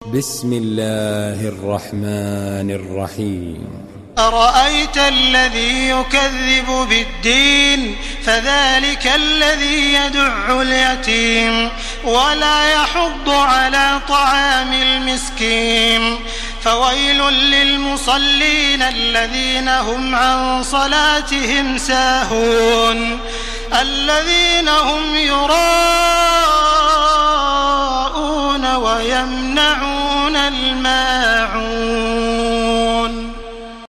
بسم الله الرحمن الرحيم. أرأيت الذي يكذب بالدين فذلك الذي يدع اليتيم ولا يحض على طعام المسكين فويل للمصلين الذين هم عن صلاتهم ساهون الذين هم يراءون ويمنعون الماء